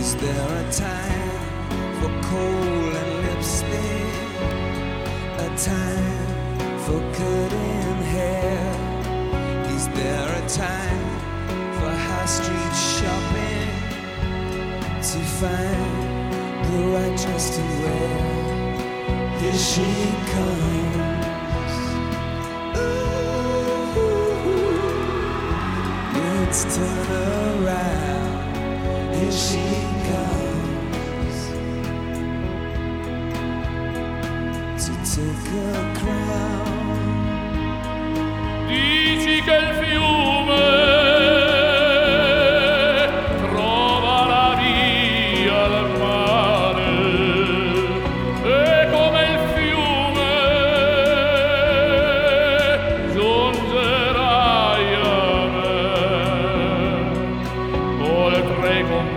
Is there a time for coal and lipstick? A time for cutting hair? Is there a time for high street shopping to find the right dress to wear? Here she comes. Ooh, let's turn around. Here she comes to take a crown. Dici che il fiume trova la via al mare, e come il fiume giungerai a me, oltre con